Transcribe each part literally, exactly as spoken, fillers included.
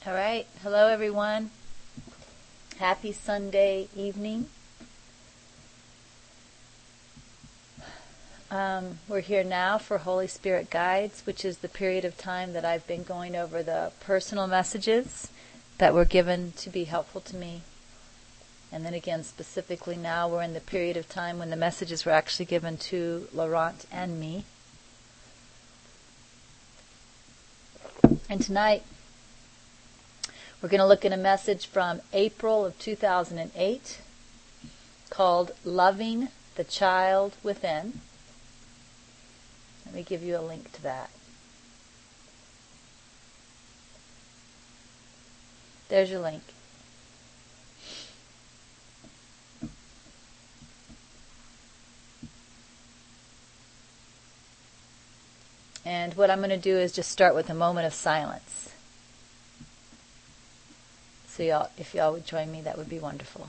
All right. Hello, everyone. Happy Sunday evening. Um, we're here now for Holy Spirit Guides, which is the period of time that I've been going over the personal messages that were given to be helpful to me. And then again, specifically now, we're in the period of time when the messages were actually given to Laurent and me. And tonight, we're going to look at a message from April of two thousand eight called Loving the Child Within. Let me give you a link to that. There's your link. And what I'm going to do is just start with a moment of silence. So y'all, if y'all would join me, that would be wonderful.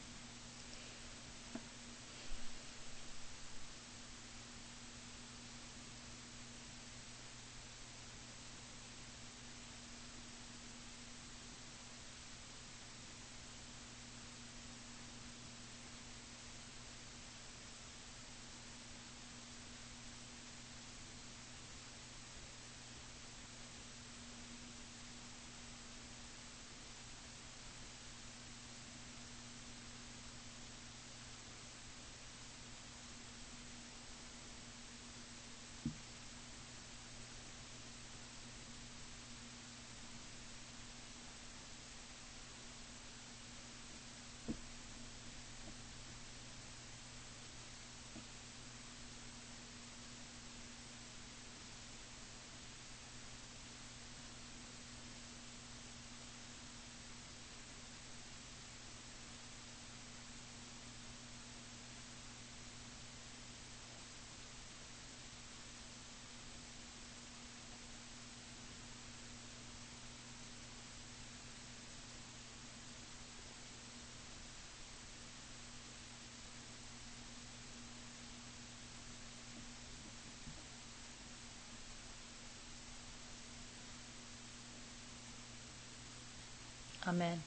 Amen.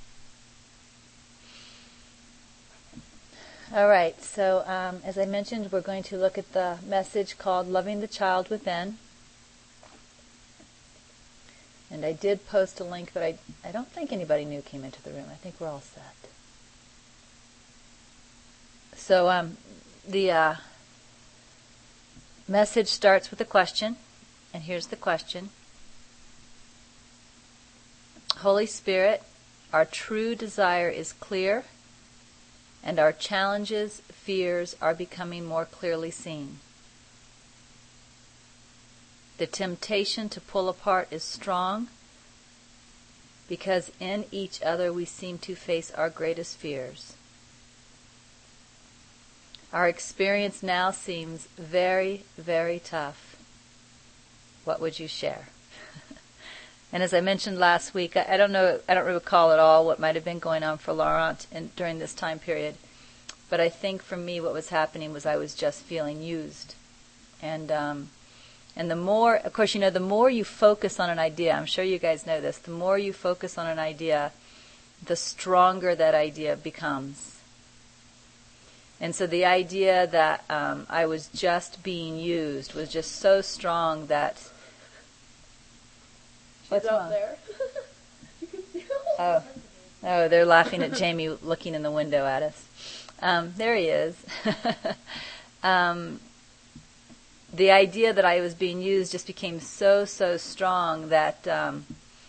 All right, so um, as I mentioned, we're going to look at the message called Loving the Child Within. And I did post a link, but I, I don't think anybody new came into the room. I think we're all set. So um, the uh, message starts with a question, and here's the question. Holy Spirit, our true desire is clear, and our challenges, fears are becoming more clearly seen. The temptation to pull apart is strong, because in each other we seem to face our greatest fears. Our experience now seems very, very tough. What would you share? And as I mentioned last week, I, I don't know, I don't recall at all what might have been going on for Laurent in, during this time period. But I think for me what was happening was I was just feeling used. And um, and the more, of course, you know, the more you focus on an idea, I'm sure you guys know this, the more you focus on an idea, the stronger that idea becomes. And so the idea that um, I was just being used was just so strong that... What's out wrong? There. You can see oh. oh, they're laughing at Jamie looking in the window at us. Um, there he is. um, the idea that I was being used just became so, so strong that um,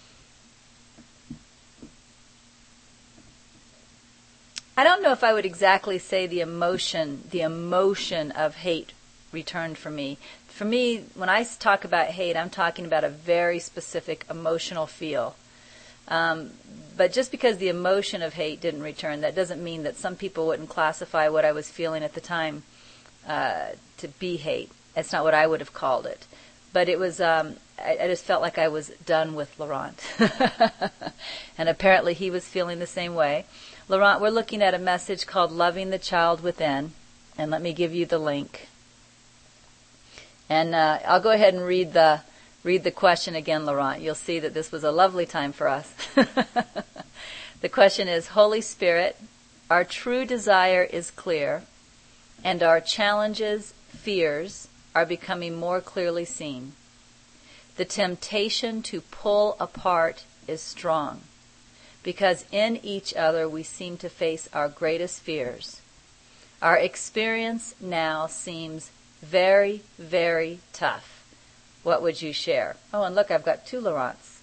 I don't know if I would exactly say the emotion, the emotion of hate returned for me. For me, when I talk about hate, I'm talking about a very specific emotional feel. Um, but just because the emotion of hate didn't return, that doesn't mean that some people wouldn't classify what I was feeling at the time uh, to be hate. That's not what I would have called it. But it was, um, I, I just felt like I was done with Laurent. And apparently he was feeling the same way. Laurent, we're looking at a message called Loving the Child Within. And let me give you the link. And uh, I'll go ahead and read the read the question again, Laurent. You'll see that this was a lovely time for us. The question is, Holy Spirit, our true desire is clear, and our challenges, fears, are becoming more clearly seen. The temptation to pull apart is strong, because in each other we seem to face our greatest fears. Our experience now seems very, very tough. What would you share? Oh, and look, I've got two Laurents.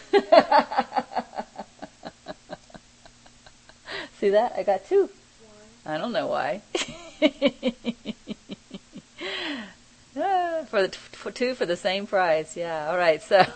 See that? I got two. Why? I don't know why. for the for two for the same price. Yeah. All right. So,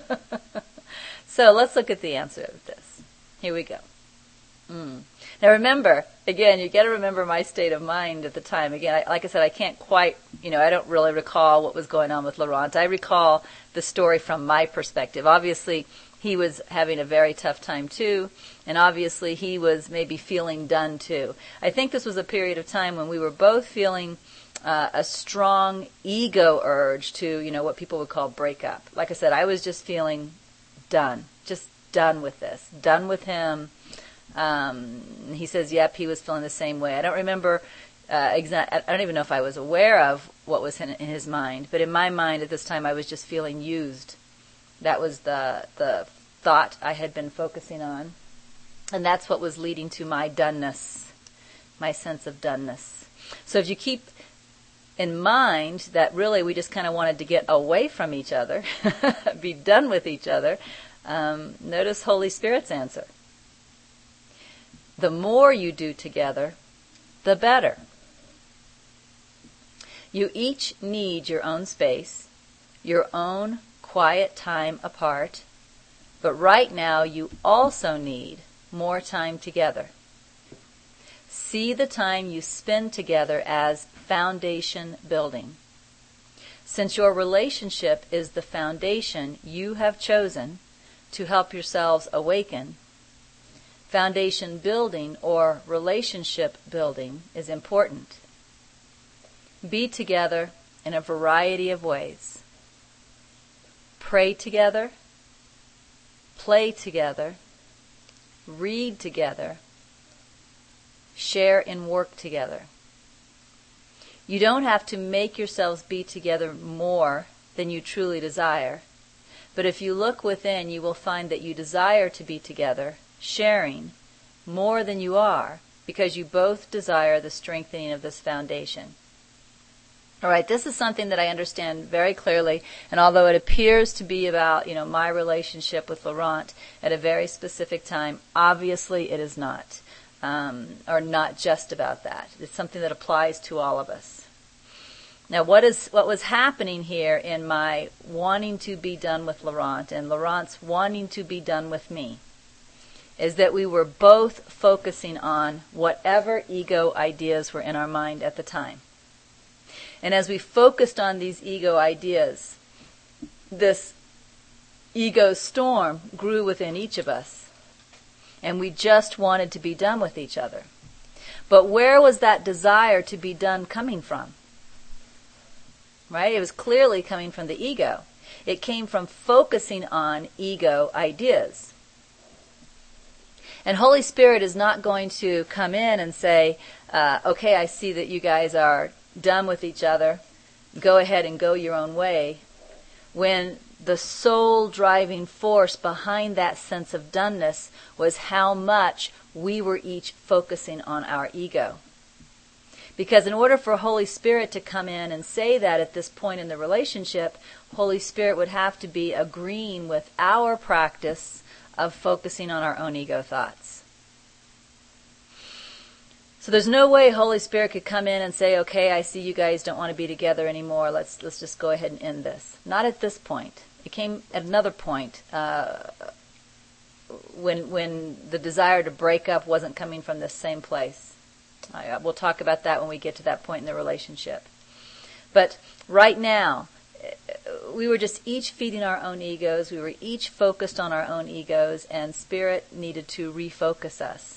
so let's look at the answer of this. Here we go. Mm. Now remember, again, you got to remember my state of mind at the time. Again, I, like I said, I can't quite, you know, I don't really recall what was going on with Laurent. I recall the story from my perspective. Obviously, he was having a very tough time too, and obviously he was maybe feeling done too. I think this was a period of time when we were both feeling uh, a strong ego urge to, you know, what people would call break up. Like I said, I was just feeling done, just done with this, done with him. Um, he says, yep, he was feeling the same way. I don't remember, uh, exa- I don't even know if I was aware of what was in, in his mind, but in my mind at this time I was just feeling used. That was the the thought I had been focusing on. And that's what was leading to my doneness, my sense of doneness. So if you keep in mind that really we just kind of wanted to get away from each other, be done with each other, um, notice Holy Spirit's answer. The more you do together, the better. You each need your own space, your own quiet time apart, but right now you also need more time together. See the time you spend together as foundation building. Since your relationship is the foundation you have chosen to help yourselves awaken, foundation building or relationship building is important. Be together in a variety of ways. Pray together, play together, read together, share in work together. You don't have to make yourselves be together more than you truly desire, but if you look within, you will find that you desire to be together, sharing more than you are, because you both desire the strengthening of this foundation. All right, this is something that I understand very clearly, and although it appears to be about, you know, my relationship with Laurent at a very specific time, obviously it is not, um, or not just about that. It's something that applies to all of us. Now, what is what was happening here in my wanting to be done with Laurent and Laurent's wanting to be done with me is that we were both focusing on whatever ego ideas were in our mind at the time. And as we focused on these ego ideas, this ego storm grew within each of us. And we just wanted to be done with each other. But where was that desire to be done coming from? Right? It was clearly coming from the ego. It came from focusing on ego ideas. And Holy Spirit is not going to come in and say, uh, okay, I see that you guys are done with each other, go ahead and go your own way, when the soul driving force behind that sense of doneness was how much we were each focusing on our ego. Because in order for Holy Spirit to come in and say that at this point in the relationship, Holy Spirit would have to be agreeing with our practice of focusing on our own ego thoughts. So there's no way Holy Spirit could come in and say, okay, I see you guys don't want to be together anymore. Let's let's just go ahead and end this. Not at this point. It came at another point uh, when when the desire to break up wasn't coming from this same place. I, we'll talk about that when we get to that point in the relationship. But right now, we were just each feeding our own egos. We were each focused on our own egos, and Spirit needed to refocus us.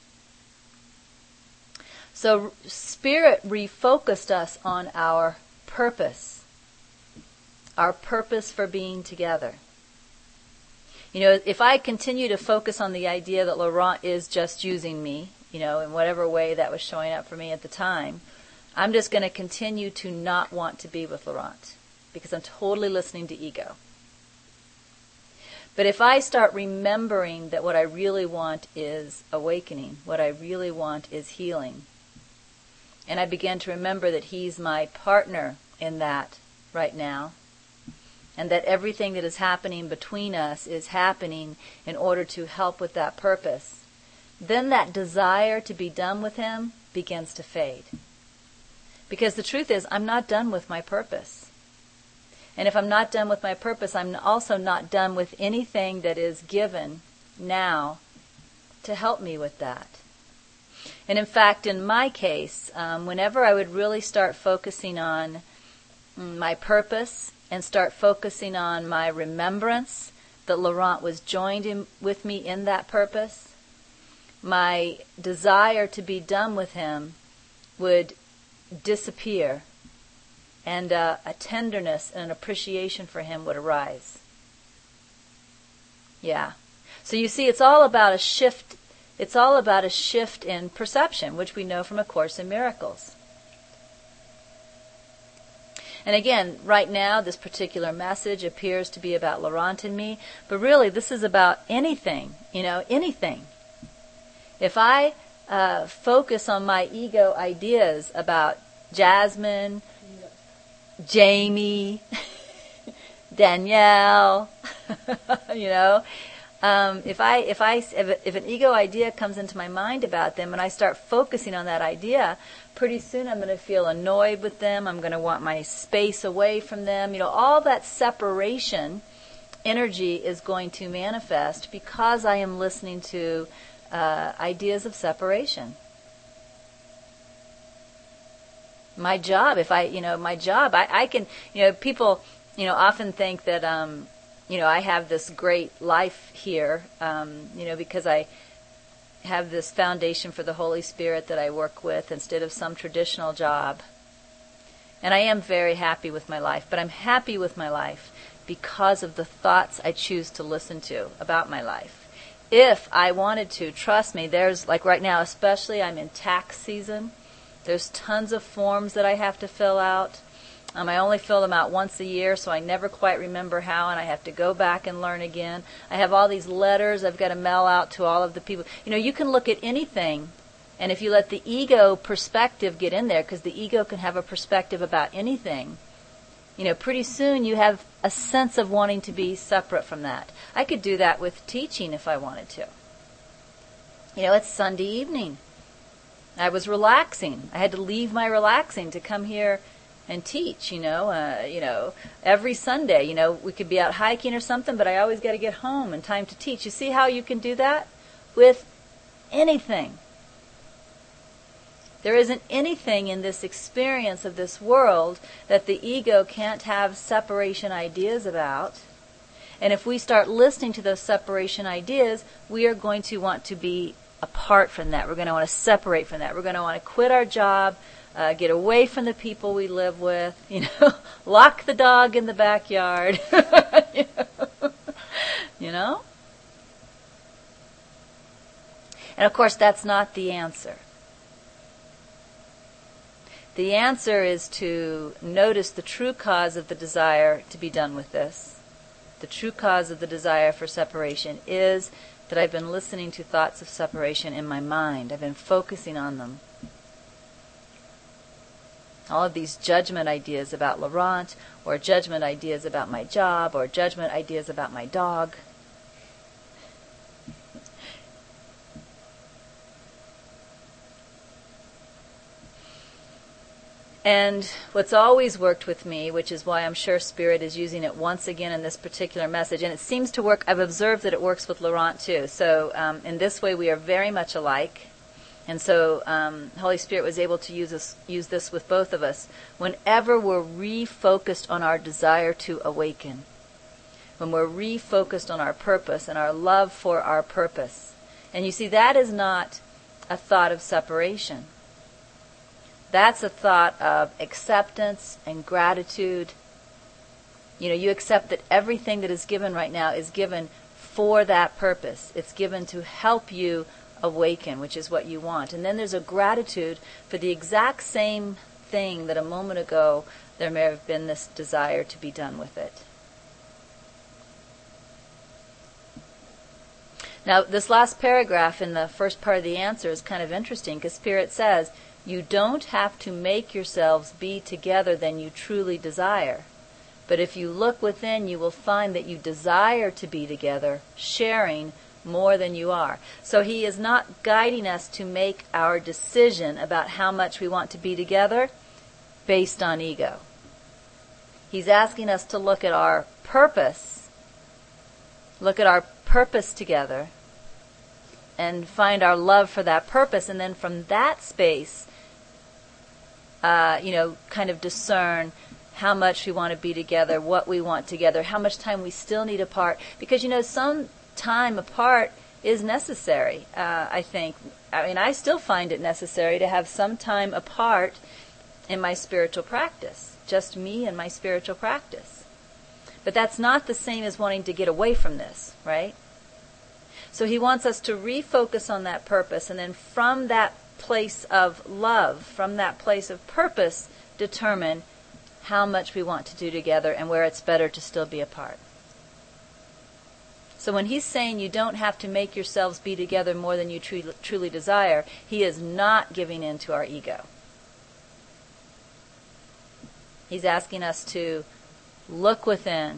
So Spirit refocused us on our purpose. our purpose for being together. You know, if I continue to focus on the idea that Laurent is just using me, you know, in whatever way that was showing up for me at the time, I'm just going to continue to not want to be with Laurent because I'm totally listening to ego. But if I start remembering that what I really want is awakening, what I really want is healing, and I begin to remember that he's my partner in that right now, and that everything that is happening between us is happening in order to help with that purpose, then that desire to be done with him begins to fade. Because the truth is, I'm not done with my purpose. And if I'm not done with my purpose, I'm also not done with anything that is given now to help me with that. And in fact, in my case, um, whenever I would really start focusing on my purpose and start focusing on my remembrance that Laurent was joined in, with me in that purpose, my desire to be done with him would disappear, and uh, a tenderness and an appreciation for him would arise. Yeah. So you see, it's all about a shift. It's all about a shift in perception, which we know from A Course in Miracles. And again, right now, this particular message appears to be about Laurent and me, but really, this is about anything, you know, anything. If I uh, focus on my ego ideas about Jasmine, Jamie, Danielle, you know, um, if I if I if, if an ego idea comes into my mind about them and I start focusing on that idea, pretty soon I'm going to feel annoyed with them. I'm going to want my space away from them. You know, all that separation energy is going to manifest because I am listening to uh, ideas of separation. My job, if I, you know, my job, I, I can, you know, people, you know, often think that, um, you know, I have this great life here, um, you know, because I have this foundation for the Holy Spirit that I work with instead of some traditional job. And I am very happy with my life, but I'm happy with my life because of the thoughts I choose to listen to about my life. If I wanted to, trust me, there's, like right now especially, I'm in tax season. There's tons of forms that I have to fill out. Um, I only fill them out once a year, so I never quite remember how, and I have to go back and learn again. I have all these letters I've got to mail out to all of the people. You know, you can look at anything, and if you let the ego perspective get in there, because the ego can have a perspective about anything, you know, pretty soon you have a sense of wanting to be separate from that. I could do that with teaching if I wanted to. You know, it's Sunday evening. I was relaxing. I had to leave my relaxing to come here and teach, you know, uh, you know, every Sunday, you know, we could be out hiking or something, but I always got to get home in time to teach. You see how you can do that with anything. There isn't anything in this experience of this world that the ego can't have separation ideas about. And if we start listening to those separation ideas, we are going to want to be apart from that. We're going to want to separate from that. We're going to want to quit our job, uh, get away from the people we live with, you know, lock the dog in the backyard, you know? You know? And of course, that's not the answer. The answer is to notice the true cause of the desire to be done with this. The true cause of the desire for separation is that I've been listening to thoughts of separation in my mind. I've been focusing on them. All of these judgment ideas about Laurent, or judgment ideas about my job, or judgment ideas about my dog. And what's always worked with me, which is why I'm sure Spirit is using it once again in this particular message, and it seems to work, I've observed that it works with Laurent too. So um, in this way we are very much alike. And so um, Holy Spirit was able to use this, use this with both of us. Whenever we're refocused on our desire to awaken, when we're refocused on our purpose and our love for our purpose. And you see, that is not a thought of separation. That's a thought of acceptance and gratitude You know, you accept that everything that is given right now is given for that purpose. It's given to help you awaken, which is what you want. And then there's a gratitude for the exact same thing that a moment ago there may have been this desire to be done with it. Now, this last paragraph in the first part of the answer is kind of interesting because Spirit says, you don't have to make yourselves be together than you truly desire. But if you look within, you will find that you desire to be together, sharing more than you are. So he is not guiding us to make our decision about how much we want to be together based on ego. He's asking us to look at our purpose, look at our purpose together, and find our love for that purpose, and then from that space, uh, you know, kind of discern how much we want to be together, what we want together, how much time we still need apart. Because, you know, some time apart is necessary, uh, I think. I mean, I still find it necessary to have some time apart in my spiritual practice. Just me and my spiritual practice. But that's not the same as wanting to get away from this, right? So he wants us to refocus on that purpose, and then from that place of love, from that place of purpose, determine how much we want to do together and where it's better to still be apart. So when he's saying you don't have to make yourselves be together more than you tru- truly desire, he is not giving in to our ego. He's asking us to look within,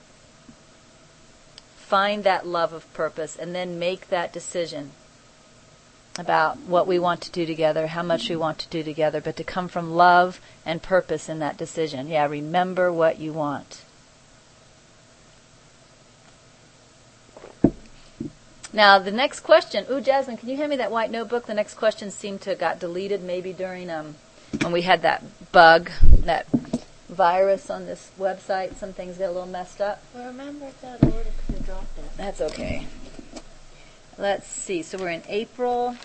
find that love of purpose, and then make that decision about what we want to do together, how much we want to do together, but to come from love and purpose in that decision. Yeah, remember what you want. Now, the next question, ooh, Jasmine, can you hand me that white notebook? The next question seemed to have got deleted maybe during, um, when we had that bug, that virus on this website. Some things get a little messed up. Well, remember that order could have dropped it. That's okay. Let's see. So we're in April.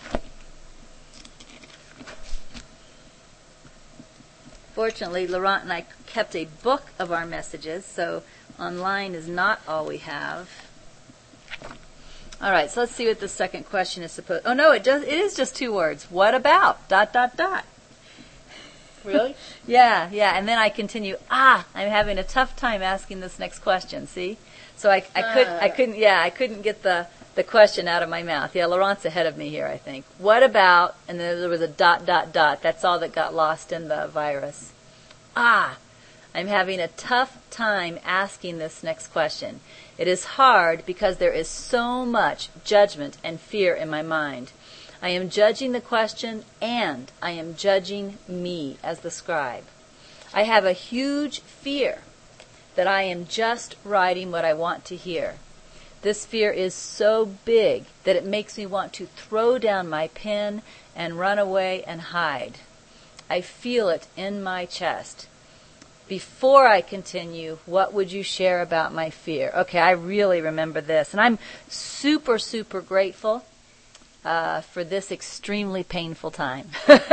Fortunately, Laurent and I kept a book of our messages, so online is not all we have. All right, so let's see what the second question is supposed. Oh no, it does. It is just two words. What about? Dot dot dot. Really? yeah, yeah. And then I continue. Ah, I'm having a tough time asking this next question. See, so I, I could, I couldn't. Yeah, I couldn't get the the question out of my mouth. Yeah, Laurent's ahead of me here, I think. What about? And then there was a dot dot dot. That's all that got lost in the virus. Ah, I'm having a tough time asking this next question. It is hard because there is so much judgment and fear in my mind. I am judging the question and I am judging me as the scribe. I have a huge fear that I am just writing what I want to hear. This fear is so big that it makes me want to throw down my pen and run away and hide. I feel it in my chest. Before I continue, what would you share about my fear? Okay, I really remember this. And I'm super, super grateful uh, for this extremely painful time.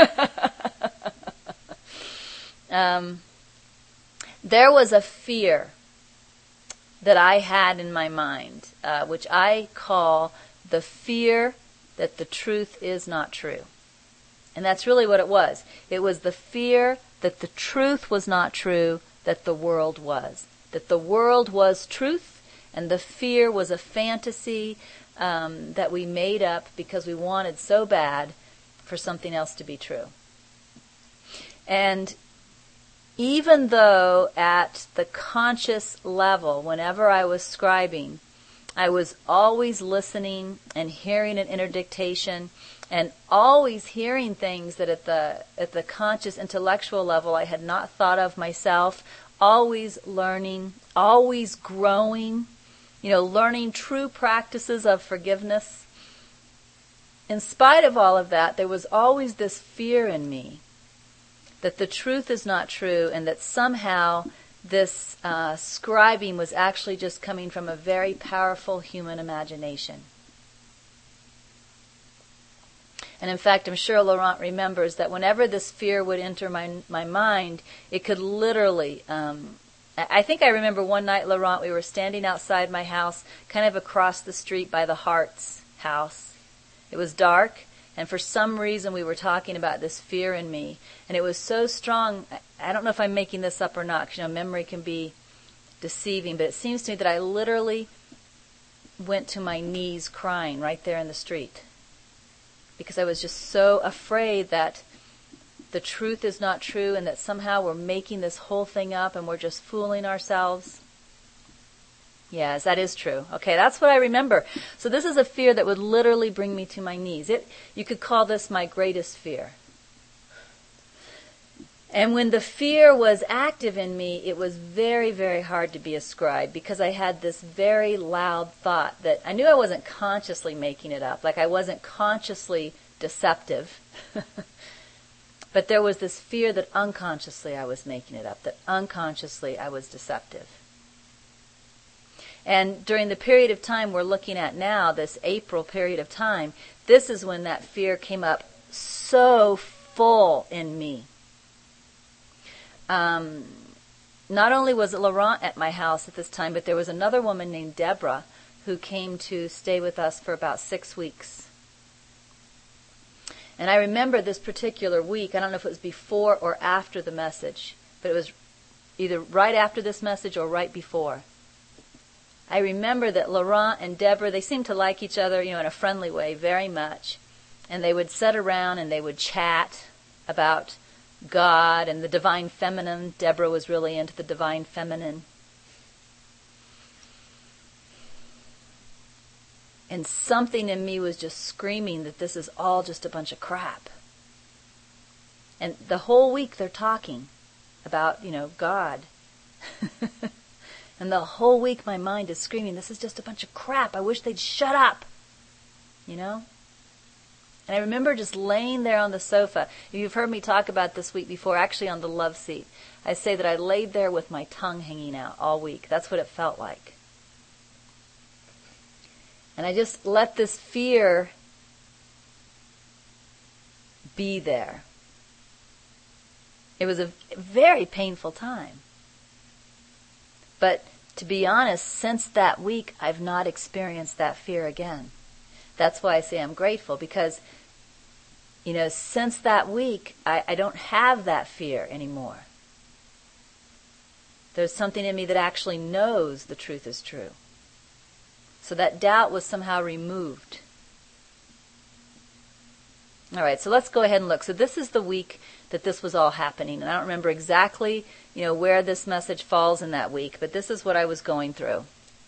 um, there was a fear that I had in my mind, uh, which I call the fear that the truth is not true. And that's really what it was. It was the fear that the truth was not true, that the world was. That the world was truth, and the fear was a fantasy um, that we made up because we wanted so bad for something else to be true. And even though at the conscious level, whenever I was scribing, I was always listening and hearing an inner dictation and always hearing things that at the at the conscious intellectual level I had not thought of myself, always learning, always growing, you know, learning true practices of forgiveness. In spite of all of that, there was always this fear in me that the truth is not true and that somehow this uh, scribing was actually just coming from a very powerful human imagination. And in fact, I'm sure Laurent remembers that whenever this fear would enter my my mind, it could literally um, I think I remember one night, Laurent, we were standing outside my house, kind of across the street by the Hart's house. It was dark, and for some reason we were talking about this fear in me. And it was so strong, I don't know if I'm making this up or not, because, you know, memory can be deceiving, but it seems to me that I literally went to my knees crying right there in the street. Because I was just so afraid that the truth is not true and that somehow we're making this whole thing up and we're just fooling ourselves. Yes, that is true. Okay, that's what I remember. So this is a fear that would literally bring me to my knees. It, you could call this my greatest fear. And when the fear was active in me, it was very, very hard to be a scribe because I had this very loud thought that I knew I wasn't consciously making it up, like I wasn't consciously deceptive. But there was this fear that unconsciously I was making it up, that unconsciously I was deceptive. And during the period of time we're looking at now, this April period of time, this is when that fear came up so full in me. Um, not only was Laurent at my house at this time, but there was another woman named Deborah who came to stay with us for about six weeks. And I remember this particular week, I don't know if it was before or after the message, but it was either right after this message or right before. I remember that Laurent and Deborah, they seemed to like each other, you know, in a friendly way very much. And they would sit around and they would chat about God and the divine feminine. Deborah was really into the divine feminine. And something in me was just screaming that this is all just a bunch of crap. And the whole week they're talking about, you know, God. And the whole week my mind is screaming, this is just a bunch of crap. I wish they'd shut up. You know? And I remember just laying there on the sofa. You've heard me talk about this week before, actually on the love seat. I say that I laid there with my tongue hanging out all week. That's what it felt like. And I just let this fear be there. It was a very painful time. But to be honest, since that week, I've not experienced that fear again. That's why I say I'm grateful, because, you know, since that week, I, I don't have that fear anymore. There's something in me that actually knows the truth is true. So that doubt was somehow removed. All right, so let's go ahead and look. So this is the week that this was all happening. And I don't remember exactly, you know, where this message falls in that week, but this is what I was going through.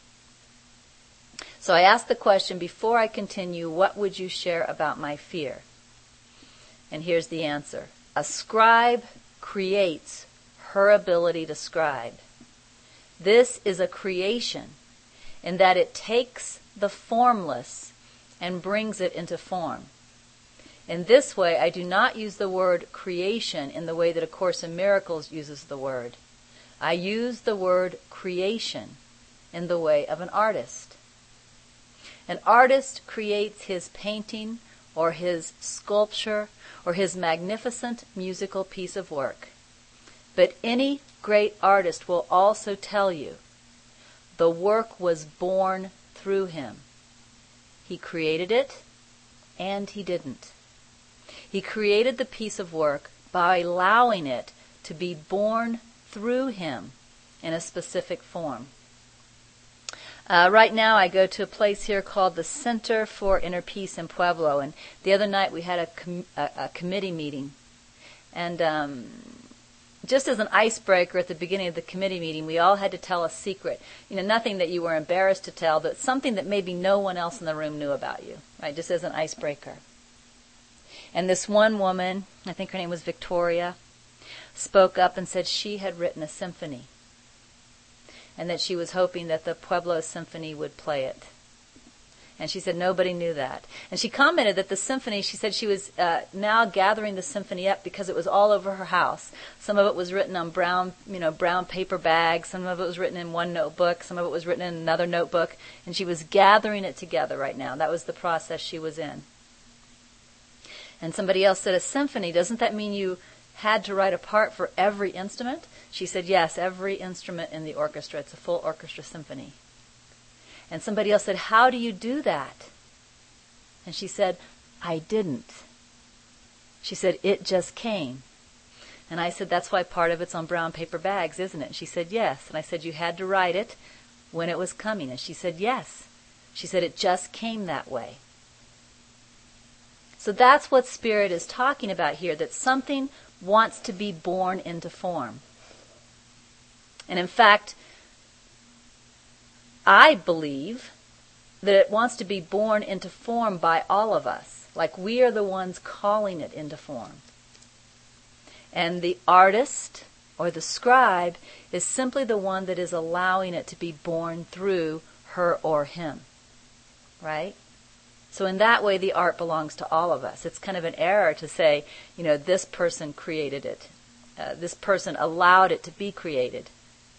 So I asked the question, before I continue, what would you share about my fear? And here's the answer. A scribe creates her ability to scribe. This is a creation in that it takes the formless and brings it into form. In this way, I do not use the word creation in the way that A Course in Miracles uses the word. I use the word creation in the way of an artist. An artist creates his painting or his sculpture or his magnificent musical piece of work. But any great artist will also tell you the work was born through him. He created it and he didn't. He created the piece of work by allowing it to be born through him in a specific form. Uh, right now I go to a place here called the Center for Inner Peace in Pueblo, and the other night we had a, com- a, a committee meeting. And um, just as an icebreaker at the beginning of the committee meeting, we all had to tell a secret. You know, nothing that you were embarrassed to tell, but something that maybe no one else in the room knew about you, right? Just as an icebreaker. And this one woman, I think her name was Victoria, spoke up and said she had written a symphony and that she was hoping that the Pueblo Symphony would play it. And she said nobody knew that. And she commented that the symphony, she said she was uh, now gathering the symphony up because it was all over her house. Some of it was written on brown, you know, brown paper bags. Some of it was written in one notebook. Some of it was written in another notebook. And she was gathering it together right now. That was the process she was in. And somebody else said, a symphony, doesn't that mean you had to write a part for every instrument? She said, yes, every instrument in the orchestra. It's a full orchestra symphony. And somebody else said, how do you do that? And she said, I didn't. She said, it just came. And I said, that's why part of it's on brown paper bags, isn't it? And she said, yes. And I said, you had to write it when it was coming. And she said, yes. She said, it just came that way. So that's what Spirit is talking about here, that something wants to be born into form. And in fact, I believe that it wants to be born into form by all of us. Like we are the ones calling it into form. And the artist or the scribe is simply the one that is allowing it to be born through her or him. Right? So in that way, the art belongs to all of us. It's kind of an error to say, you know, this person created it. Uh, this person allowed it to be created.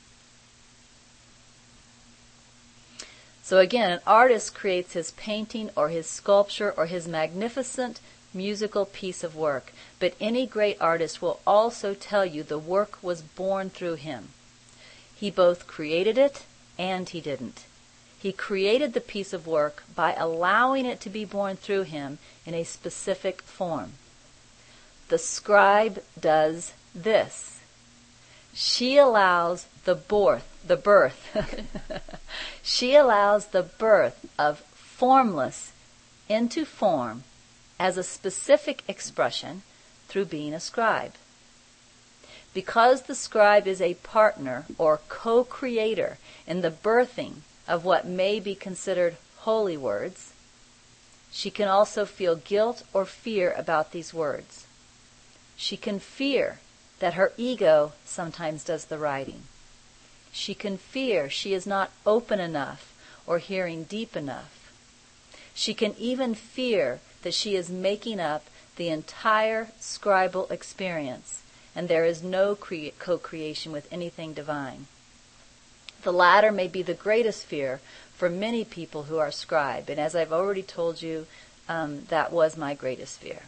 So again, an artist creates his painting or his sculpture or his magnificent musical piece of work. But any great artist will also tell you the work was born through him. He both created it and he didn't. He created the piece of work by allowing it to be born through him in a specific form. The scribe does this. She allows the birth, the birth. She allows the birth of formless into form as a specific expression through being a scribe. Because the scribe is a partner or co-creator in the birthing of what may be considered holy words, she can also feel guilt or fear about these words. She can fear that her ego sometimes does the writing. She can fear she is not open enough or hearing deep enough. She can even fear that she is making up the entire scribal experience and there is no cre- co-creation with anything divine. The latter may be the greatest fear for many people who are scribe. And as I've already told you, um, that was my greatest fear.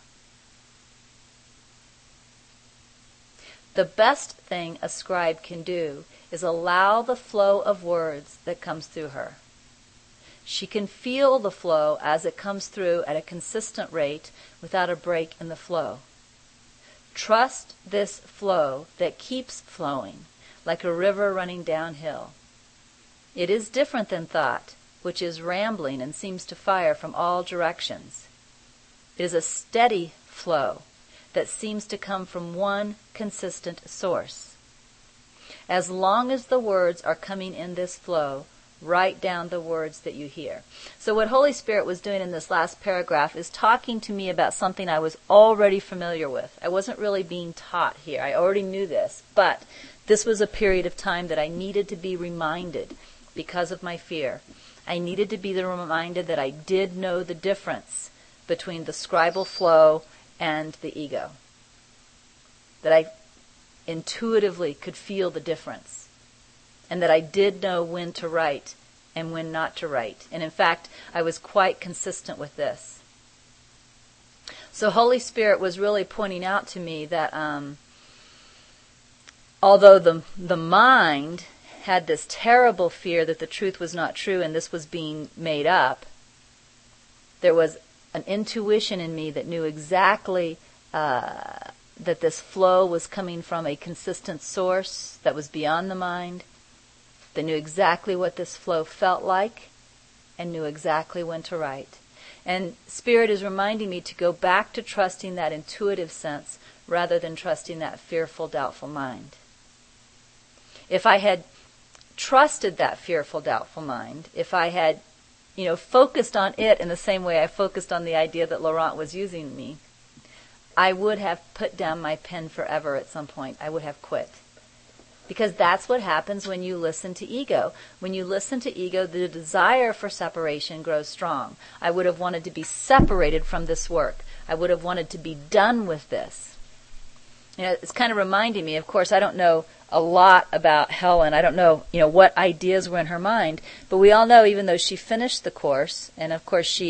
The best thing a scribe can do is allow the flow of words that comes through her. She can feel the flow as it comes through at a consistent rate without a break in the flow. Trust this flow that keeps flowing like a river running downhill. It is different than thought, which is rambling and seems to fire from all directions. It is a steady flow that seems to come from one consistent source. As long as the words are coming in this flow, write down the words that you hear. So what Holy Spirit was doing in this last paragraph is talking to me about something I was already familiar with. I wasn't really being taught here. I already knew this, but this was a period of time that I needed to be reminded because of my fear. I needed to be reminded that I did know the difference between the scribal flow and the ego. That I intuitively could feel the difference. And that I did know when to write and when not to write. And in fact, I was quite consistent with this. So Holy Spirit was really pointing out to me that um, although the the mind had this terrible fear that the truth was not true and this was being made up, there was an intuition in me that knew exactly uh, that this flow was coming from a consistent source that was beyond the mind, that knew exactly what this flow felt like and knew exactly when to write. And Spirit is reminding me to go back to trusting that intuitive sense rather than trusting that fearful, doubtful mind. If I had trusted that fearful, doubtful mind, if I had, you know, focused on it in the same way I focused on the idea that Laurent was using me, I would have put down my pen forever at some point. I would have quit. Because that's what happens when you listen to ego. When you listen to ego, the desire for separation grows strong. I would have wanted to be separated from this work. I would have wanted to be done with this. You know, it's kind of reminding me, of course, I don't know a lot about Helen. I don't know, you know, what ideas were in her mind. But we all know, even though she finished the course, and of course she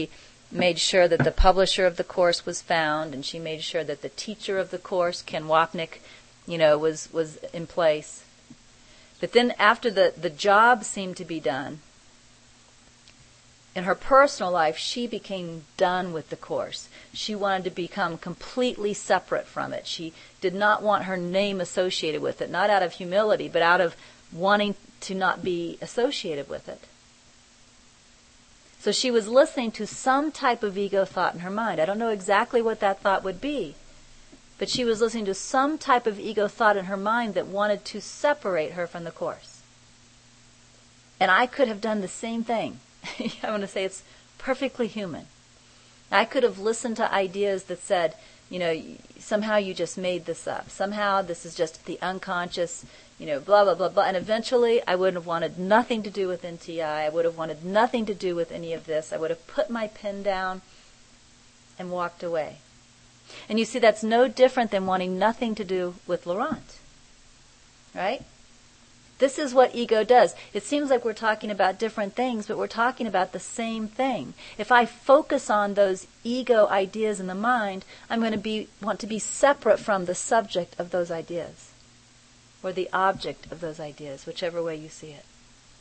made sure that the publisher of the course was found, and she made sure that the teacher of the course, Ken Wapnick, you know, was, was in place. But then after the, the job seemed to be done, in her personal life, she became done with the course. She wanted to become completely separate from it. She did not want her name associated with it, not out of humility, but out of wanting to not be associated with it. So she was listening to some type of ego thought in her mind. I don't know exactly what that thought would be, but she was listening to some type of ego thought in her mind that wanted to separate her from the course. And I could have done the same thing. I want to say it's perfectly human. I could have listened to ideas that said, you know, somehow you just made this up. Somehow this is just the unconscious, you know, blah, blah, blah, blah. And eventually I would have wanted nothing to do with N T I. I would have wanted nothing to do with any of this. I would have put my pen down and walked away. And you see, that's no different than wanting nothing to do with Laurent. Right? This is what ego does. It seems like we're talking about different things, but we're talking about the same thing. If I focus on those ego ideas in the mind, I'm going to be want to be separate from the subject of those ideas, or the object of those ideas, whichever way you see it.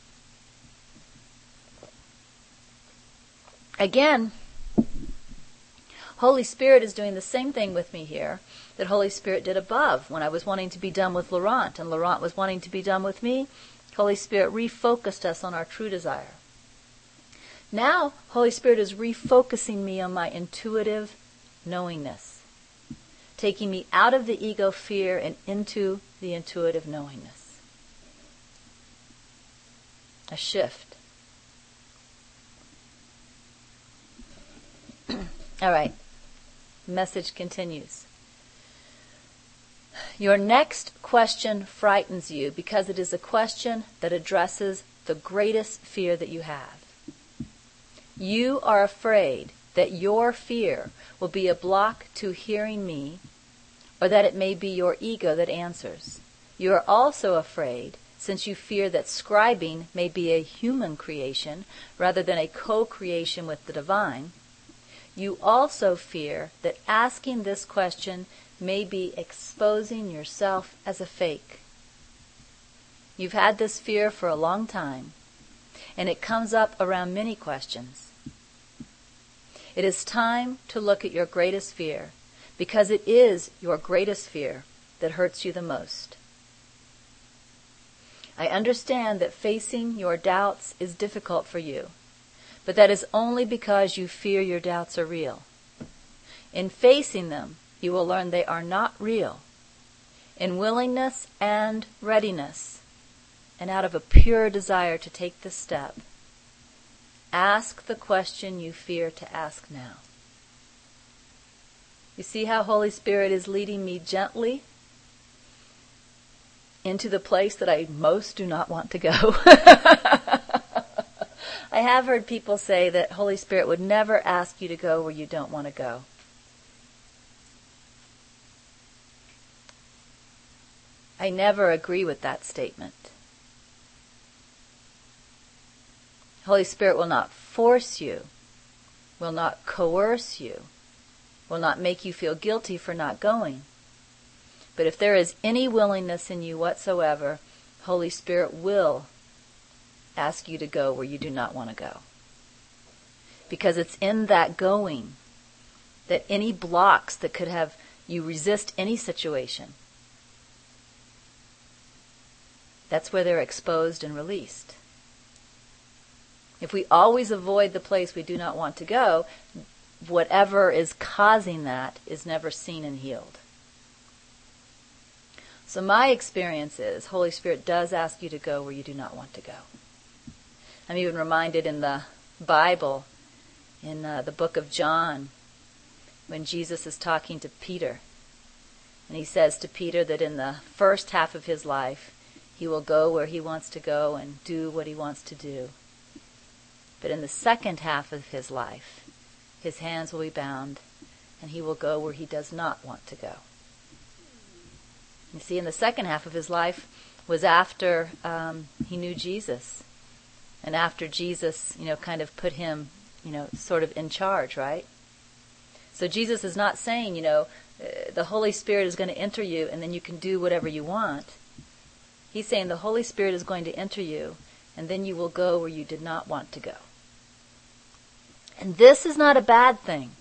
Again, Holy Spirit is doing the same thing with me here that Holy Spirit did above when I was wanting to be done with Laurent and Laurent was wanting to be done with me. Holy Spirit refocused us on our true desire. Now, Holy Spirit is refocusing me on my intuitive knowingness, taking me out of the ego fear and into the intuitive knowingness. A shift. All right. Message continues. Your next question frightens you because it is a question that addresses the greatest fear that you have. You are afraid that your fear will be a block to hearing me, or that it may be your ego that answers. You are also afraid, since you fear that scribing may be a human creation rather than a co-creation with the divine. You also fear that asking this question may be exposing yourself as a fake. You've had this fear for a long time, and it comes up around many questions. It is time to look at your greatest fear, because it is your greatest fear that hurts you the most. I understand that facing your doubts is difficult for you, but that is only because you fear your doubts are real. In facing them, you will learn they are not real. In willingness and readiness, and out of a pure desire to take this step, ask the question you fear to ask now. You see how Holy Spirit is leading me gently into the place that I most do not want to go? I have heard people say that Holy Spirit would never ask you to go where you don't want to go. I never agree with that statement. Holy Spirit will not force you, will not coerce you, will not make you feel guilty for not going. But if there is any willingness in you whatsoever, Holy Spirit will ask you to go where you do not want to go. Because it's in that going that any blocks that could have you resist any situation, that's where they're exposed and released. If we always avoid the place we do not want to go, whatever is causing that is never seen and healed. So my experience is Holy Spirit does ask you to go where you do not want to go. I'm even reminded in the Bible, in uh, the book of John, when Jesus is talking to Peter. And he says to Peter that in the first half of his life, he will go where he wants to go and do what he wants to do. But in the second half of his life, his hands will be bound, and he will go where he does not want to go. You see, in the second half of his life was after um, he knew Jesus. And after Jesus, you know, kind of put him you know, sort of in charge, right? So Jesus is not saying, you know, uh, the Holy Spirit is going to enter you and then you can do whatever you want. He's saying the Holy Spirit is going to enter you and then you will go where you did not want to go. And this is not a bad thing.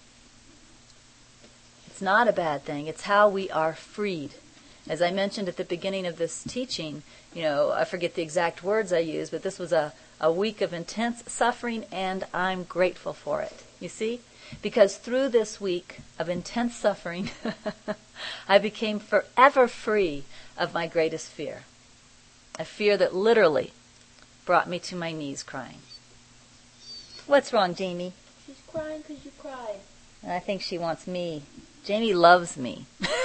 It's not a bad thing. It's how we are freed. As I mentioned at the beginning of this teaching, you know, I forget the exact words I used, but this was a, a week of intense suffering, and I'm grateful for it. You see? Because through this week of intense suffering, I became forever free of my greatest fear. A fear that literally brought me to my knees crying. What's wrong, Jamie? She's crying because you cried. I think she wants me. Jamie loves me.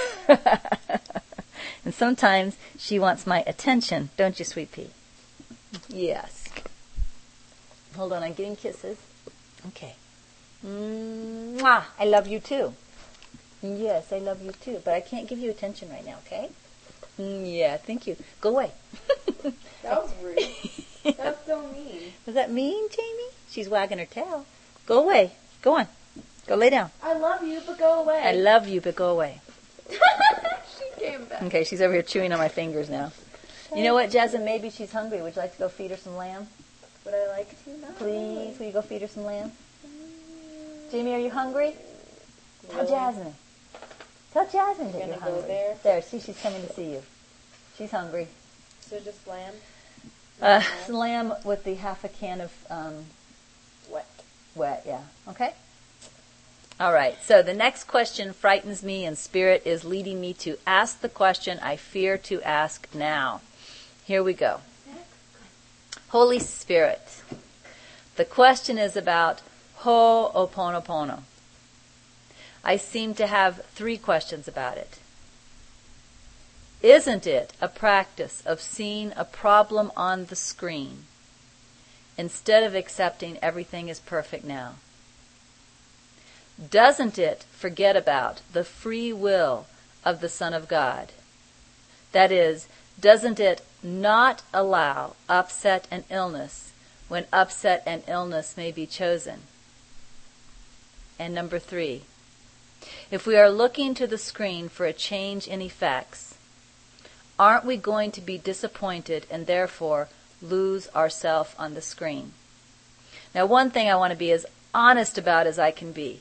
And sometimes she wants my attention, don't you, sweet pea? Yes. Hold on, I'm getting kisses. Okay. Mwah! I love you too. Yes, I love you too, but I can't give you attention right now, okay? Yeah, thank you. Go away. That was rude. That's so mean. Was that mean, Jamie? She's wagging her tail. Go away. Go on. Go lay down. I love you, but go away. I love you, but go away. She came back. Okay, she's over here chewing on my fingers now. You know what, Jasmine? Maybe she's hungry. Would you like to go feed her some lamb? Would I like to? No. Please, will you go feed her some lamb? Jamie, are you hungry? Tell Really? Jasmine. Tell Jasmine that Gonna you're go hungry. there? There, see, she's coming to see you. She's hungry. So just lamb? Uh, lamb with the half a can of um, Wet. wet, yeah. Okay? All right, so the next question frightens me, and Spirit is leading me to ask the question I fear to ask now. Here we go. Holy Spirit. The question is about Ho'oponopono. I seem to have three questions about it. Isn't it a practice of seeing a problem on the screen instead of accepting everything is perfect now? Doesn't it forget about the free will of the Son of God? That is, doesn't it not allow upset and illness when upset and illness may be chosen? And number three, if we are looking to the screen for a change in effects, aren't we going to be disappointed and therefore lose ourselves on the screen? Now, one thing I want to be as honest about as I can be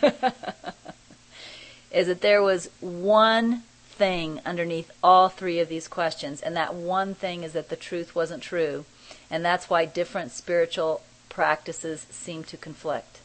is that there was one thing underneath all three of these questions, and that one thing is that the truth wasn't true, and that's why different spiritual practices seem to conflict.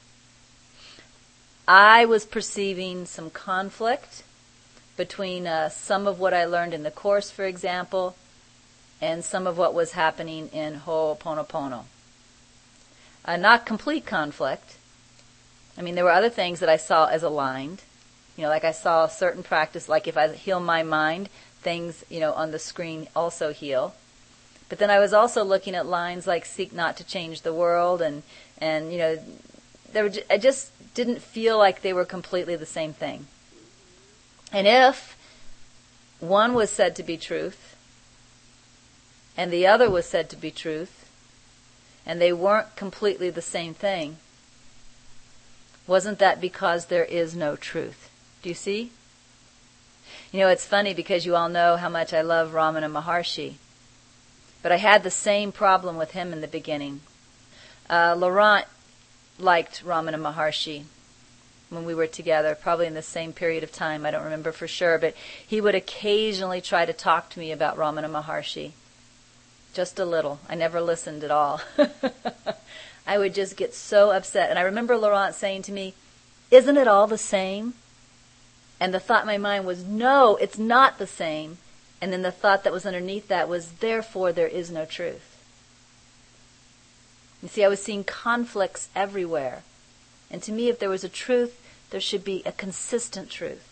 I was perceiving some conflict between uh, some of what I learned in the Course, for example, and some of what was happening in Ho'oponopono. Uh, not complete conflict. I mean, there were other things that I saw as aligned. You know, like I saw a certain practice, like if I heal my mind, things, you know, on the screen also heal. But then I was also looking at lines like seek not to change the world, and, and you know, there were j- I just didn't feel like they were completely the same thing. And if one was said to be truth, and the other was said to be truth, and they weren't completely the same thing, wasn't that because there is no truth? Do you see? You know, it's funny because you all know how much I love Ramana Maharshi. But I had the same problem with him in the beginning. Uh, Laurent liked Ramana Maharshi when we were together, probably in the same period of time. I don't remember for sure, but he would occasionally try to talk to me about Ramana Maharshi. Just a little. I never listened at all. I would just get so upset. And I remember Laurent saying to me, isn't it all the same? And the thought in my mind was, no, it's not the same. And then the thought that was underneath that was, therefore there is no truth. You see, I was seeing conflicts everywhere. And to me, if there was a truth, there should be a consistent truth.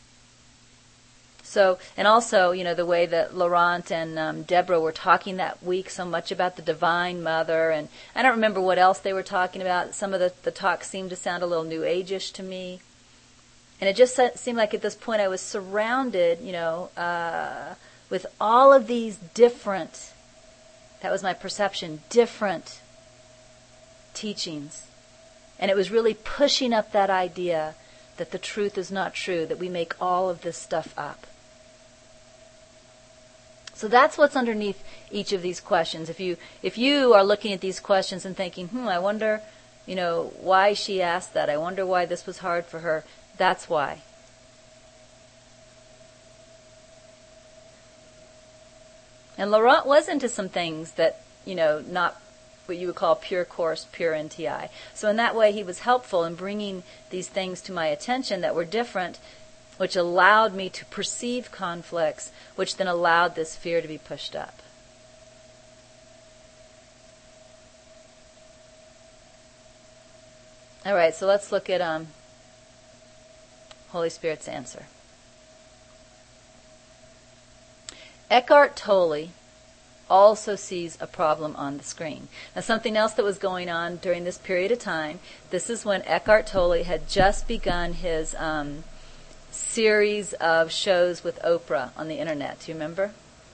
So, and also, you know, the way that Laurent and um, Deborah were talking that week so much about the Divine Mother, and I don't remember what else they were talking about. Some of the, the talk seemed to sound a little New Age-ish to me. And it just seemed like at this point I was surrounded, you know, uh, with all of these different, that was my perception, different teachings. And it was really pushing up that idea that the truth is not true, that we make all of this stuff up. So that's what's underneath each of these questions. If you if you are looking at these questions and thinking, hmm, I wonder, you know, why she asked that. I wonder why this was hard for her. That's why. And Laurent was into some things that, you know, not what you would call pure course, pure N T I. So in that way, he was helpful in bringing these things to my attention that were different, which allowed me to perceive conflicts, which then allowed this fear to be pushed up. All right, so let's look at um, Holy Spirit's answer. Eckhart Tolle also sees a problem on the screen. Now, something else that was going on during this period of time, this is when Eckhart Tolle had just begun his um, series of shows with Oprah on the internet. Do you remember?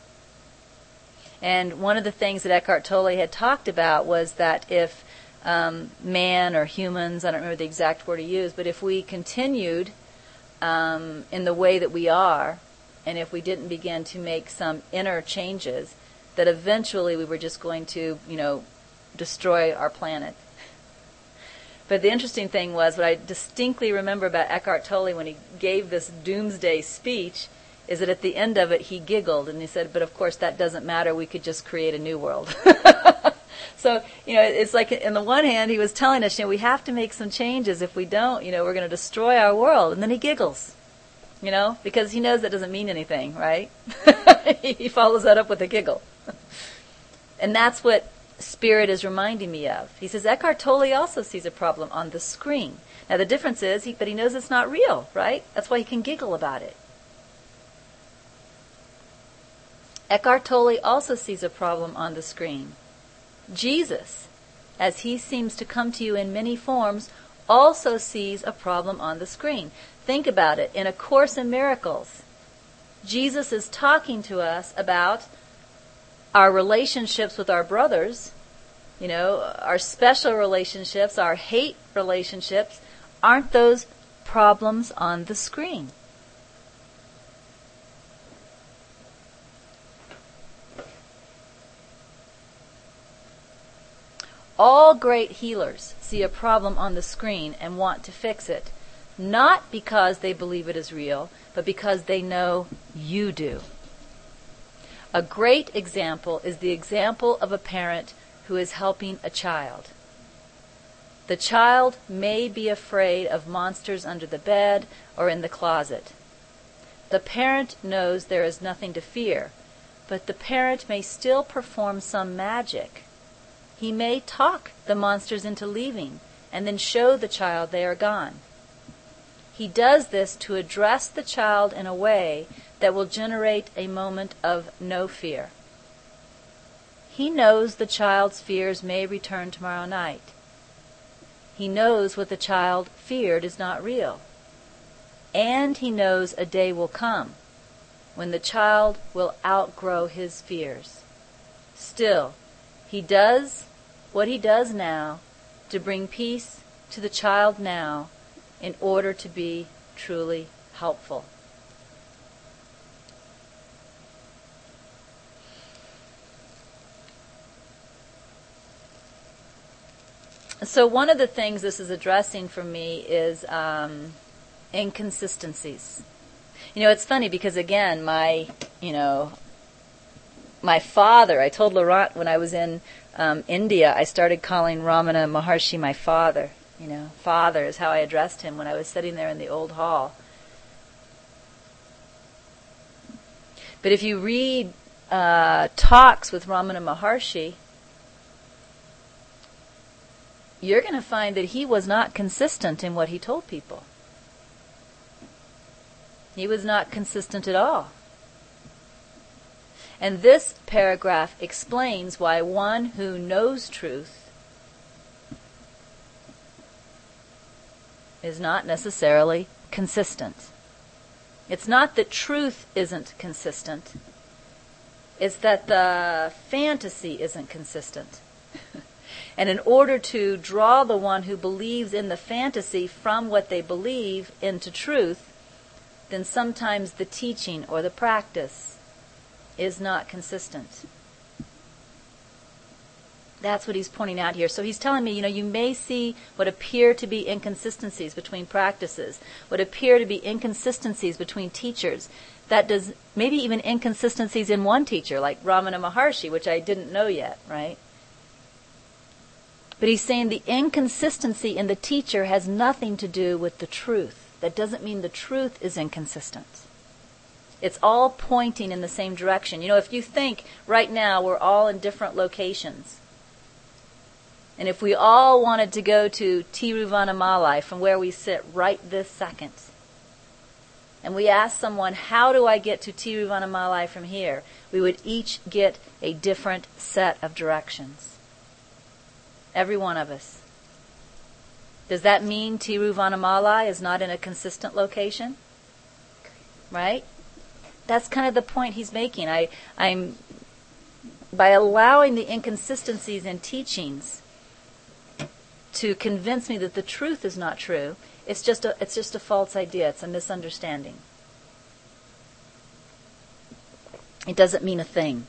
And one of the things that Eckhart Tolle had talked about was that if um, man or humans, I don't remember the exact word he used, but if we continued um, in the way that we are, and if we didn't begin to make some inner changes, that eventually we were just going to, you know, destroy our planet. But the interesting thing was, what I distinctly remember about Eckhart Tolle when he gave this doomsday speech, is that at the end of it he giggled and he said, but of course that doesn't matter, we could just create a new world. So, you know, it's like, in the one hand he was telling us, you know, we have to make some changes. If we don't, you know, we're going to destroy our world. And then he giggles, you know, because he knows that doesn't mean anything, right? He follows that up with a giggle. And that's what Spirit is reminding me of. He says Eckhart Tolle also sees a problem on the screen. Now the difference is, he, but he knows it's not real, right? That's why he can giggle about it. Eckhart Tolle also sees a problem on the screen. Jesus, as he seems to come to you in many forms, also sees a problem on the screen. Think about it. In A Course in Miracles, Jesus is talking to us about our relationships with our brothers, you know, our special relationships, our hate relationships. Aren't those problems on the screen? All great healers see a problem on the screen and want to fix it, not because they believe it is real, but because they know you do. A great example is the example of a parent who is helping a child. The child may be afraid of monsters under the bed or in the closet. The parent knows there is nothing to fear, but the parent may still perform some magic. He may talk the monsters into leaving and then show the child they are gone. He does this to address the child in a way that will generate a moment of no fear. He knows the child's fears may return tomorrow night. He knows what the child feared is not real. And he knows a day will come when the child will outgrow his fears. Still, he does what he does now to bring peace to the child now in order to be truly helpful. So one of the things this is addressing for me is um, inconsistencies. You know, it's funny because, again, my, you know, my father, I told Laurent when I was in um, India, I started calling Ramana Maharshi my father. You know, father is how I addressed him when I was sitting there in the old hall. But if you read uh, talks with Ramana Maharshi, you're going to find that he was not consistent in what he told people. He was not consistent at all. And this paragraph explains why one who knows truth is not necessarily consistent. It's not that truth isn't consistent. It's that the fantasy isn't consistent. And in order to draw the one who believes in the fantasy from what they believe into truth, then sometimes the teaching or the practice is not consistent. That's what he's pointing out here. So he's telling me, you know, you may see what appear to be inconsistencies between practices, what appear to be inconsistencies between teachers. That does, maybe even inconsistencies in one teacher, like Ramana Maharshi, which I didn't know yet, right? But he's saying the inconsistency in the teacher has nothing to do with the truth. That doesn't mean the truth is inconsistent. It's all pointing in the same direction. You know, if you think right now we're all in different locations, and if we all wanted to go to Tiruvannamalai from where we sit right this second, and we asked someone, how do I get to Tiruvannamalai from here? We would each get a different set of directions. Every one of us. Does that mean Tiruvannamalai is not in a consistent location? Right? That's kind of the point he's making. I, I'm, by allowing the inconsistencies in teachings to convince me that the truth is not true, it's just a, it's just a false idea. It's a misunderstanding. It doesn't mean a thing.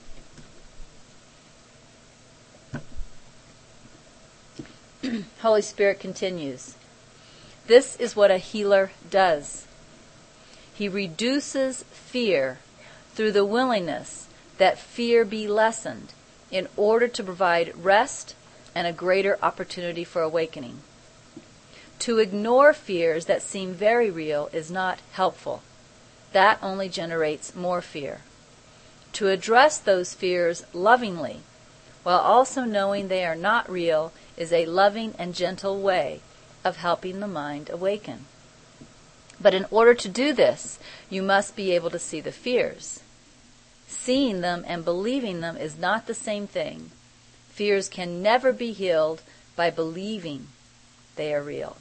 Holy Spirit continues. This is what a healer does. He reduces fear through the willingness that fear be lessened in order to provide rest and a greater opportunity for awakening. To ignore fears that seem very real is not helpful. That only generates more fear. To address those fears lovingly, while also knowing they are not real, is a loving and gentle way of helping the mind awaken. But in order to do this, you must be able to see the fears. Seeing them and believing them is not the same thing. Fears can never be healed by believing they are real.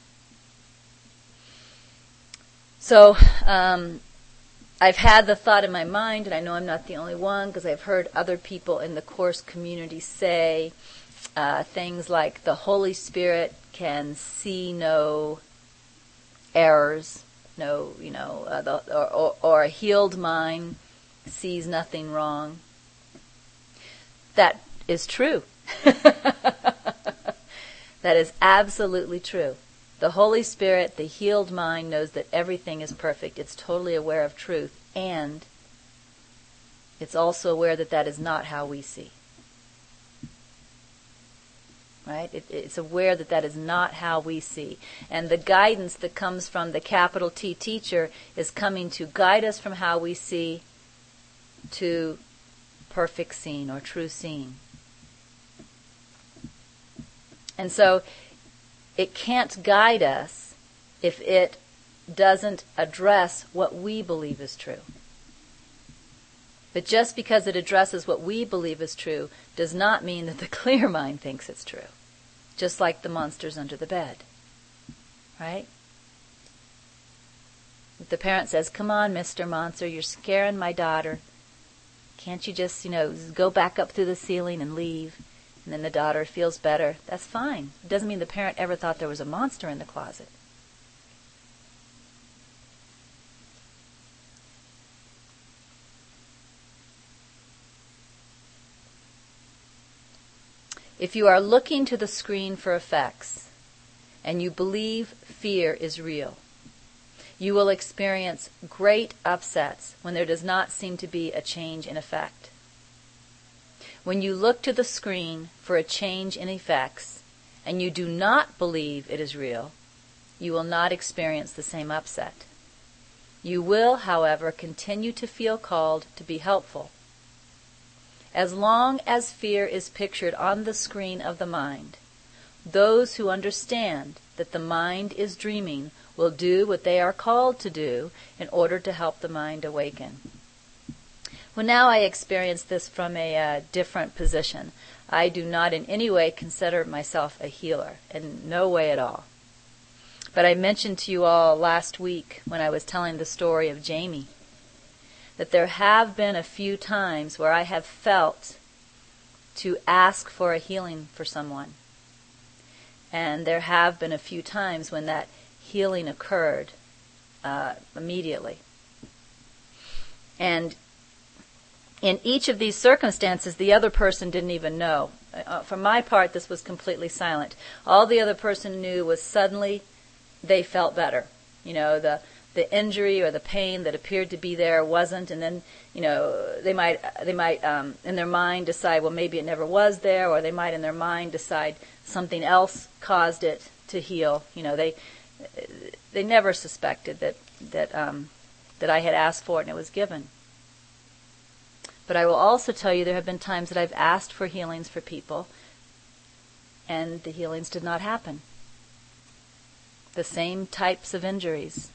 So, um, I've had the thought in my mind, and I know I'm not the only one, because I've heard other people in the Course community say uh, things like the Holy Spirit can see no errors, no, you know, uh, the, or, or, or a healed mind sees nothing wrong. That is true. That is absolutely true. The Holy Spirit, the healed mind, knows that everything is perfect. It's totally aware of truth, and it's also aware that that is not how we see. Right? It, it's aware that that is not how we see. And the guidance that comes from the capital T teacher is coming to guide us from how we see to perfect seeing or true seeing. And so it can't guide us if it doesn't address what we believe is true. But just because it addresses what we believe is true does not mean that the clear mind thinks it's true. Just like the monsters under the bed. Right? If the parent says, "Come on, Mister Monster, you're scaring my daughter. Can't you just, you know, go back up through the ceiling and leave?" And then the daughter feels better. That's fine. It doesn't mean the parent ever thought there was a monster in the closet. If you are looking to the screen for effects, and you believe fear is real, you will experience great upsets when there does not seem to be a change in effect. When you look to the screen for a change in effects, and you do not believe it is real, you will not experience the same upset. You will, however, continue to feel called to be helpful. As long as fear is pictured on the screen of the mind, those who understand that the mind is dreaming will do what they are called to do in order to help the mind awaken. Well, now I experience this from a uh, different position. I do not in any way consider myself a healer, in no way at all. But I mentioned to you all last week when I was telling the story of Jamie that there have been a few times where I have felt to ask for a healing for someone. And there have been a few times when that healing occurred uh, immediately. And in each of these circumstances, the other person didn't even know. Uh, for my part, this was completely silent. All the other person knew was suddenly they felt better. You know, the the injury or the pain that appeared to be there wasn't, and then, you know, they might they might um, in their mind decide, well, maybe it never was there, or they might in their mind decide something else caused it to heal. You know, they they never suspected that that um, that I had asked for it and it was given. But I will also tell you there have been times that I've asked for healings for people, and the healings did not happen. The same types of injuries.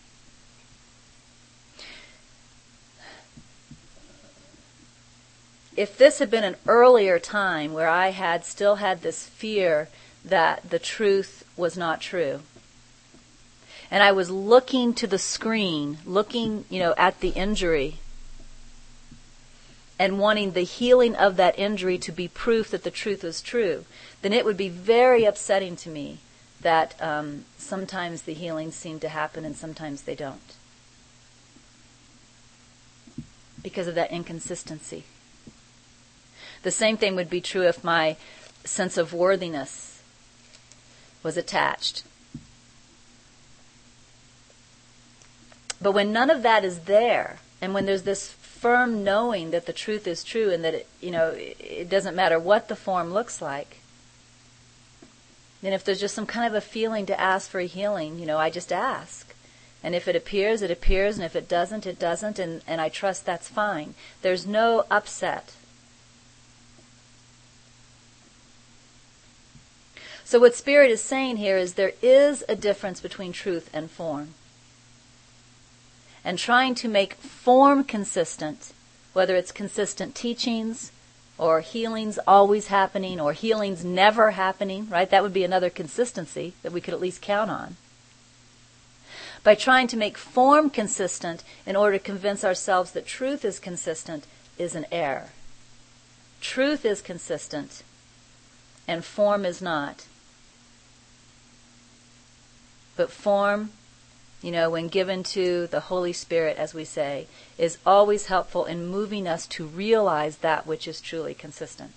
If this had been an earlier time where I had still had this fear that the truth was not true, and I was looking to the screen, looking, you know, at the injury, and wanting the healing of that injury to be proof that the truth was true, then it would be very upsetting to me that um, sometimes the healings seem to happen and sometimes they don't, because of that inconsistency. The same thing would be true if my sense of worthiness was attached. But when none of that is there, and when there's this firm knowing that the truth is true and that it, you know, it doesn't matter what the form looks like, then if there's just some kind of a feeling to ask for a healing, you know, I just ask. And if it appears, it appears, and if it doesn't, it doesn't, and, and I trust that's fine. There's no upset. So what Spirit is saying here is there is a difference between truth and form. And trying to make form consistent, whether it's consistent teachings or healings always happening or healings never happening, right? That would be another consistency that we could at least count on. By trying to make form consistent in order to convince ourselves that truth is consistent is an error. Truth is consistent and form is not. But form, you know, when given to the Holy Spirit, as we say, is always helpful in moving us to realize that which is truly consistent.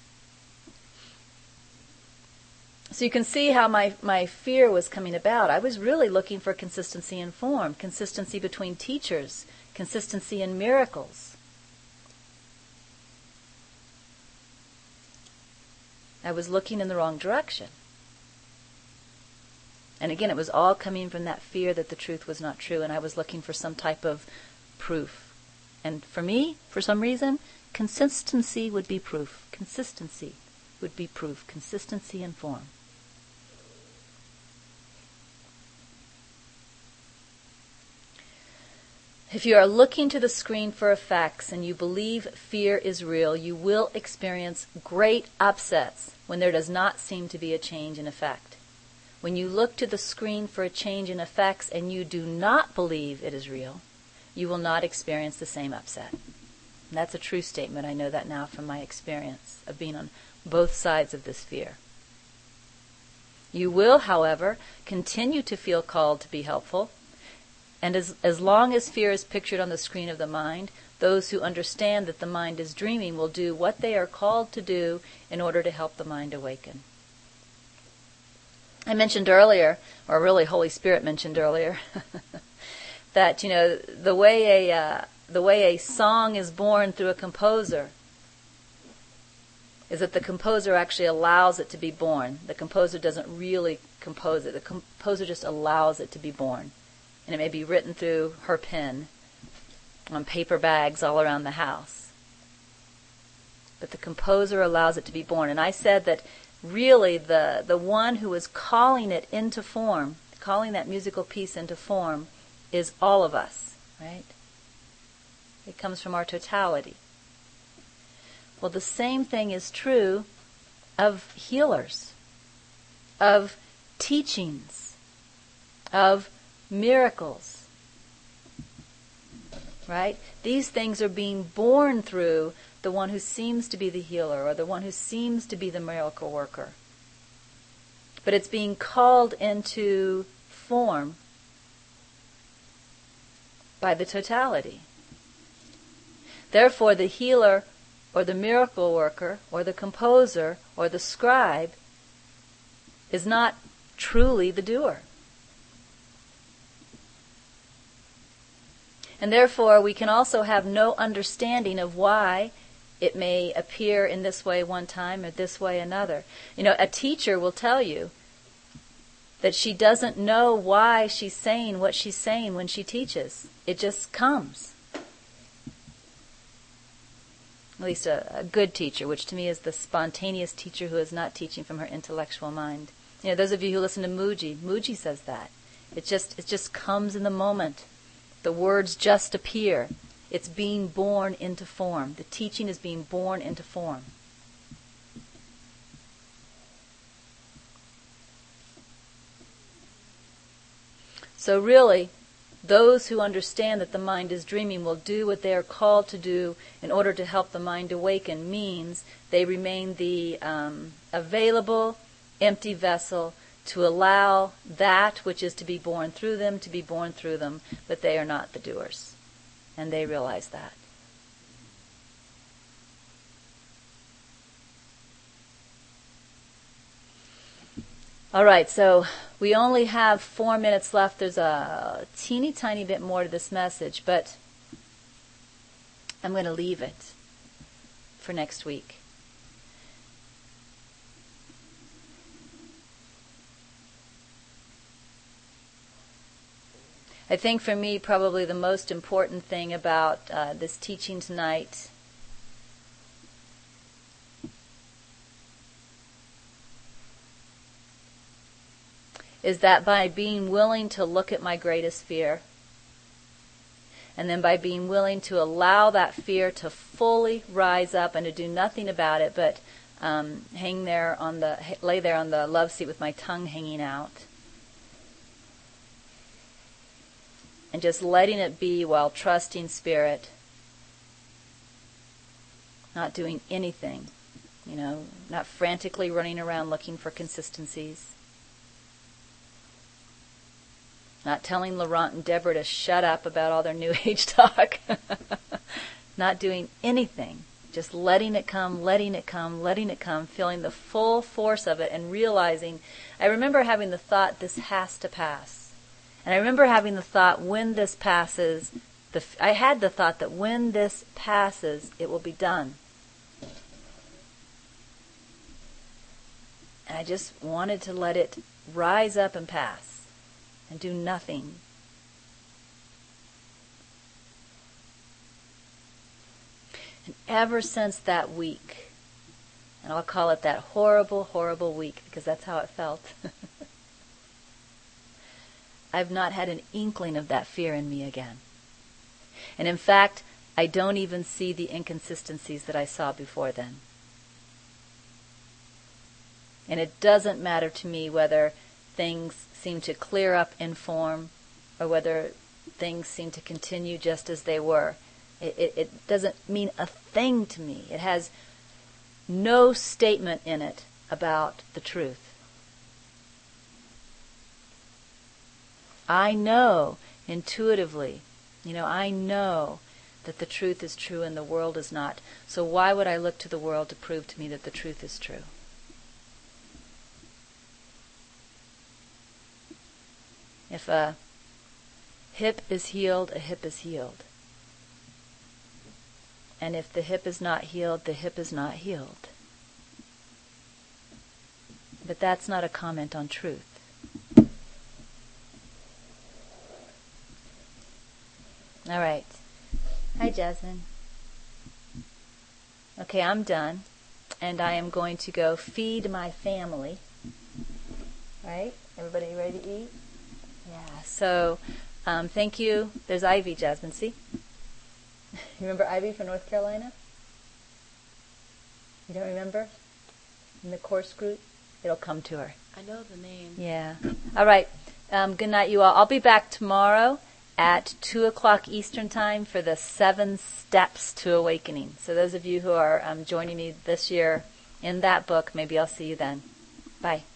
So you can see how my, my fear was coming about. I was really looking for consistency in form, consistency between teachers, consistency in miracles. I was looking in the wrong direction. And again, it was all coming from that fear that the truth was not true, and I was looking for some type of proof. And for me, for some reason, consistency would be proof. Consistency would be proof. Consistency in form. If you are looking to the screen for effects and you believe fear is real, you will experience great upsets when there does not seem to be a change in effect. When you look to the screen for a change in effects and you do not believe it is real, you will not experience the same upset. And that's a true statement. I know that now from my experience of being on both sides of this fear. You will, however, continue to feel called to be helpful. And as, as long as fear is pictured on the screen of the mind, those who understand that the mind is dreaming will do what they are called to do in order to help the mind awaken. I mentioned earlier, or really Holy Spirit mentioned earlier, that, you know, the way a uh, the way a song is born through a composer is that the composer actually allows it to be born. The composer doesn't really compose it. The composer just allows it to be born. And it may be written through her pen on paper bags all around the house. But the composer allows it to be born. And I said that really the, the one who is calling it into form, calling that musical piece into form, is all of us, right? It comes from our totality. Well, the same thing is true of healers, of teachings, of miracles, right? These things are being born through the one who seems to be the healer or the one who seems to be the miracle worker. but it's being called into form by the totality. Therefore, the healer or the miracle worker or the composer or the scribe is not truly the doer. And therefore, we can also have no understanding of why it may appear in this way one time or this way another. You know, a teacher will tell you that she doesn't know why she's saying what she's saying when she teaches. It just comes. At least a, a good teacher, which to me is the spontaneous teacher who is not teaching from her intellectual mind. You know, those of you who listen to Mooji, Mooji says that. It just, it just comes in the moment. The words just appear. It's being born into form. The teaching is being born into form. So really, those who understand that the mind is dreaming will do what they are called to do in order to help the mind awaken, means they remain the um, available, empty vessel to allow that which is to be born through them to be born through them, but they are not the doers. And they realize that. All right, so we only have four minutes left. There's a teeny tiny bit more to this message, but I'm going to leave it for next week. I think for me, probably the most important thing about uh, this teaching tonight is that by being willing to look at my greatest fear, and then by being willing to allow that fear to fully rise up and to do nothing about it, but um, hang there on the lay there on the love seat with my tongue hanging out, and just letting it be while trusting Spirit, not doing anything, you know, not frantically running around looking for consistencies. Not telling Laurent and Deborah to shut up about all their New Age talk. Not doing anything. Just letting it come, letting it come, letting it come, feeling the full force of it and realizing. I remember having the thought, this has to pass. And I remember having the thought, when this passes, the, I had the thought that when this passes, it will be done. And I just wanted to let it rise up and pass. And do nothing. And ever since that week, and I'll call it that horrible, horrible week, because that's how it felt, I've not had an inkling of that fear in me again. And in fact, I don't even see the inconsistencies that I saw before then. And it doesn't matter to me whether things seem to clear up in form, or whether things seem to continue just as they were. It, it, it doesn't mean a thing to me. It has no statement in it about the truth. I know intuitively, you know, I know that the truth is true and the world is not. So why would I look to the world to prove to me that the truth is true? If a hip is healed, a hip is healed. And if the hip is not healed, the hip is not healed. But that's not a comment on truth. All right. Hi, Jasmine. Okay, I'm done. And I am going to go feed my family. All right? Everybody ready to eat? Yeah, so um, thank you. There's Ivy, Jasmine, see? You remember Ivy from North Carolina? You don't remember? In the course group? It'll come to her. I know the name. Yeah. All right. Um, good night, you all. I'll be back tomorrow at two o'clock Eastern Time for the Seven Steps to Awakening. So those of you who are um, joining me this year in that book, maybe I'll see you then. Bye.